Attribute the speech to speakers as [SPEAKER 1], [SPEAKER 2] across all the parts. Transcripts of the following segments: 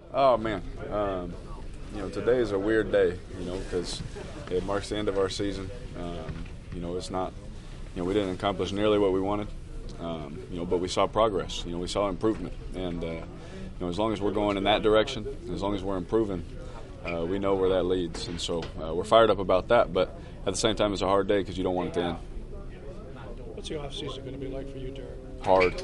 [SPEAKER 1] Oh man, today is a weird day. Because it marks the end of our season. It's not. We didn't accomplish nearly what we wanted. But we saw progress. We saw improvement, and as long as we're going in that direction, as long as we're improving, we know where that leads, and so we're fired up about that. But at the same time, it's a hard day because you don't want it to end.
[SPEAKER 2] What's the off season going to be like for you, Derek?
[SPEAKER 1] Hard.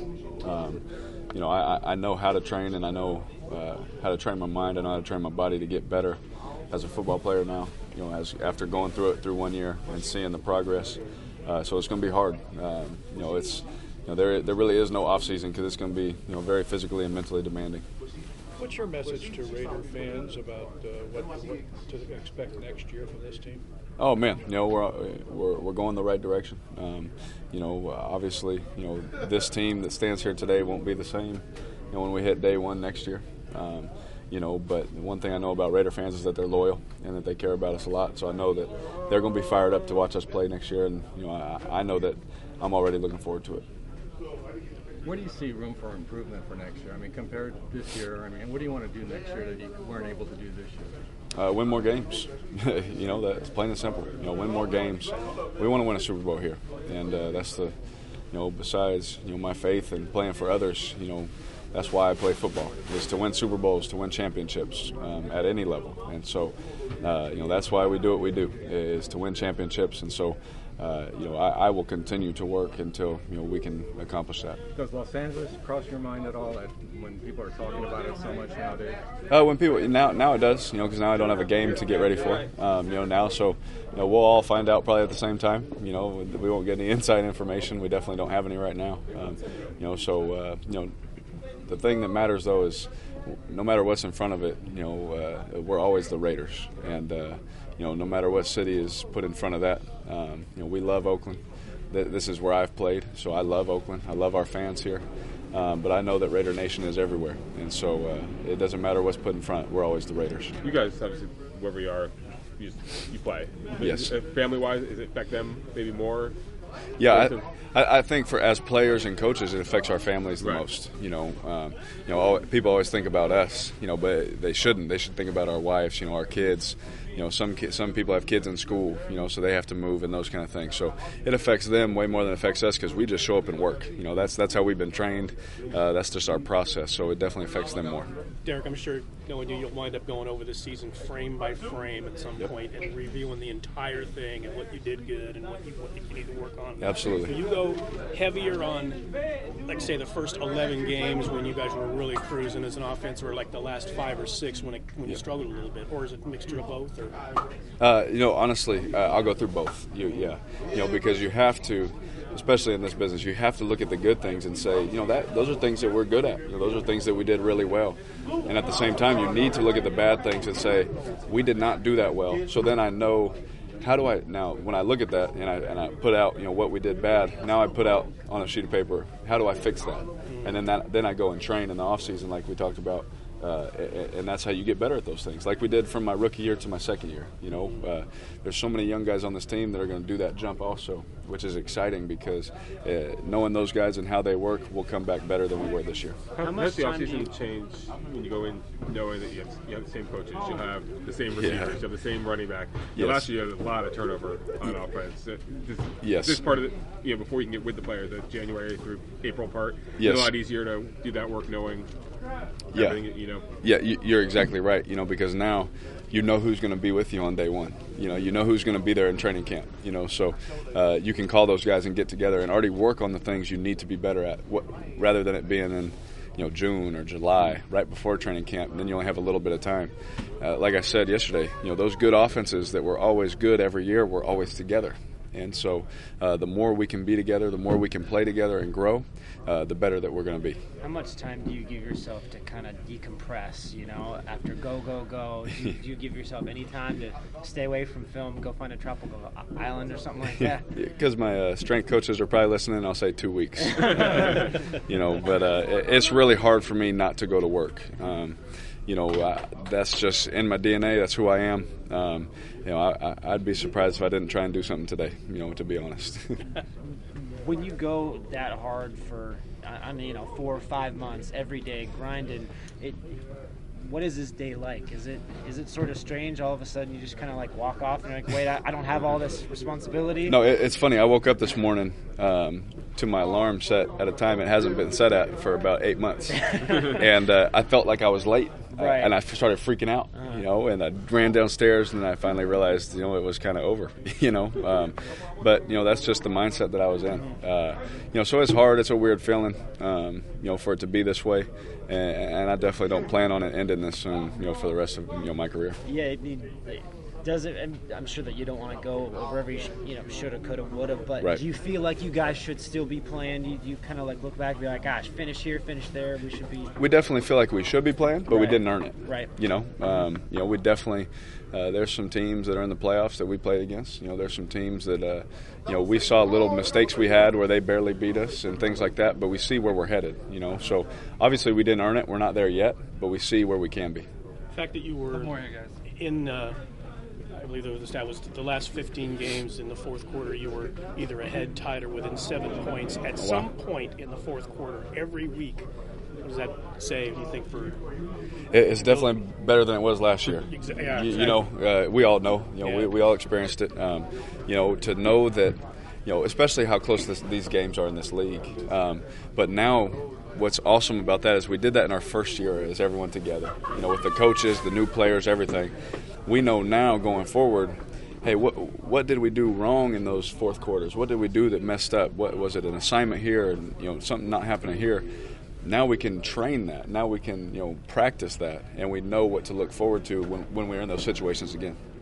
[SPEAKER 1] I know how to train, and I know how to train my mind. I know how to train my body to get better as a football player now. After going through it through 1 year and seeing the progress, so it's going to be hard. There really is no off season because it's going to be very physically and mentally demanding.
[SPEAKER 2] What's your message to Raider fans about what to expect next year from this team?
[SPEAKER 1] Oh man, we're going the right direction. Obviously, this team that stands here today won't be the same, when we hit day one next year. But one thing I know about Raider fans is that they're loyal and that they care about us a lot. So I know that they're going to be fired up to watch us play next year, and I know that I'm already looking forward to it.
[SPEAKER 3] Where do you see room for improvement for next year? Compared to this year, what do you want to do next year that you weren't able to do this year?
[SPEAKER 1] Win more games. That's plain and simple. Win more games. We want to win a Super Bowl here, and that's the, besides my faith and playing for others, that's why I play football, is to win Super Bowls, to win championships at any level, and so that's why we do what we do, is to win championships, and so. I will continue to work until we can accomplish that.
[SPEAKER 3] Does Los Angeles cross your mind at all when people are talking about it so much nowadays?
[SPEAKER 1] When people now it does, because now I don't have a game to get ready for. Now, so we'll all find out probably at the same time. We won't get any inside information. We definitely don't have any right now. The thing that matters though is no matter what's in front of it, we're always the Raiders, and no matter what city is put in front of that, we love Oakland. This is where I've played, so I love Oakland. I love our fans here, but I know that Raider Nation is everywhere, and so it doesn't matter what's put in front. We're always the Raiders.
[SPEAKER 4] You guys, obviously, wherever you are, you play.
[SPEAKER 1] Yes.
[SPEAKER 4] Family-wise, does it affect them maybe more?
[SPEAKER 1] Yeah, I think as players and coaches, it affects our families the most. People always think about us, but they shouldn't. They should think about our wives, our kids. Some people have kids in school, so they have to move and those kind of things. So it affects them way more than it affects us because we just show up and work. That's how we've been trained. That's just our process. So it definitely affects them more.
[SPEAKER 2] Derek, I'm sure knowing you'll wind up going over the season frame by frame at some point and reviewing the entire thing and what you did good and what you need to work on.
[SPEAKER 1] Absolutely.
[SPEAKER 2] Do you go heavier on, like, say, the first 11 games when you guys were really cruising as an offense, or like the last 5 or 6 when you struggled a little bit, or is it a mixture of both?
[SPEAKER 1] Honestly, I'll go through both. Because you have to, especially in this business, you have to look at the good things and say, those are things that we're good at. Those are things that we did really well. And at the same time, you need to look at the bad things and say, we did not do that well. So then I know, how do I now? When I look at that and I put out, what we did bad. Now I put out on a sheet of paper, how do I fix that? And then I go and train in the off season, like we talked about. And that's how you get better at those things, like we did from my rookie year to my second year. There's so many young guys on this team that are going to do that jump also, which is exciting because knowing those guys and how they work, we'll come back better than we were this year.
[SPEAKER 4] How does the offseason change when you go in knowing that you have the same coaches, you'll have the same receivers, you have the same running back?
[SPEAKER 1] Yes.
[SPEAKER 4] Last year you had a lot of turnover on offense.
[SPEAKER 1] Yes.
[SPEAKER 4] This part of it, before you can get with the players, the January through April part,
[SPEAKER 1] yes.
[SPEAKER 4] It's a lot easier to do that work knowing everything,
[SPEAKER 1] Yeah, you're exactly right, because now you know who's going to be with you on day one. You know who's going to be there in training camp, so you can call those guys and get together and already work on the things you need to be better at, rather than it being in June or July, right before training camp, and then you only have a little bit of time. Like I said yesterday, those good offenses that were always good every year were always together. And so the more we can be together, the more we can play together and grow, the better that we're going to be.
[SPEAKER 5] How much time do you give yourself to kind of decompress, after go? Do you give yourself any time to stay away from film, go find a tropical island or something like that?
[SPEAKER 1] Because my strength coaches are probably listening, I'll say 2 weeks. But it's really hard for me not to go to work. That's just in my DNA. That's who I am. I'd be surprised if I didn't try and do something today, to be honest.
[SPEAKER 5] When you go that hard for, 4 or 5 months, every day, grinding, what is this day like? Is it sort of strange? All of a sudden, you just kind of like walk off and you're like, wait, I don't have all this responsibility.
[SPEAKER 1] No, it's funny. I woke up this morning to my alarm set at a time it hasn't been set at for about 8 months, and I felt like I was late,
[SPEAKER 5] Right.
[SPEAKER 1] and I started freaking out, and I ran downstairs, and then I finally realized, it was kind of over, but that's just the mindset that I was in, so it's hard. It's a weird feeling, for it to be this way, and I definitely don't plan on it ending this soon, for the rest of my career.
[SPEAKER 5] Yeah, does it? I'm sure that you don't want to go over every shoulda, coulda, woulda, but
[SPEAKER 1] Right.
[SPEAKER 5] do you feel like you guys should still be playing? Do you kind of like look back and be like, gosh, finish here, finish there, we should be.
[SPEAKER 1] We definitely feel like we should be playing, but we
[SPEAKER 5] Right.
[SPEAKER 1] didn't earn it.
[SPEAKER 5] Right.
[SPEAKER 1] We definitely. There's some teams that are in the playoffs that we played against. There's some teams that we saw little mistakes we had where they barely beat us and things like that. But we see where we're headed. So obviously we didn't earn it. We're not there yet, but we see where we can be.
[SPEAKER 2] The fact that you were in, I believe the stat was the last 15 games in the fourth quarter, you were either ahead, tied, or within 7 points at some point in the fourth quarter every week. What does that say, do you think, for...
[SPEAKER 1] It's definitely better than it was last year.
[SPEAKER 2] Yeah,
[SPEAKER 1] We all know.
[SPEAKER 2] Yeah.
[SPEAKER 1] We all experienced it. To know that, especially how close these games are in this league. But now, what's awesome about that is we did that in our first year as everyone together. With the coaches, the new players, everything. We know now going forward, hey, what did we do wrong in those fourth quarters? What did we do that messed up? What was it, an assignment here, and something not happening here? Now we can train that. Now we can practice that, and we know what to look forward to when we're in those situations again.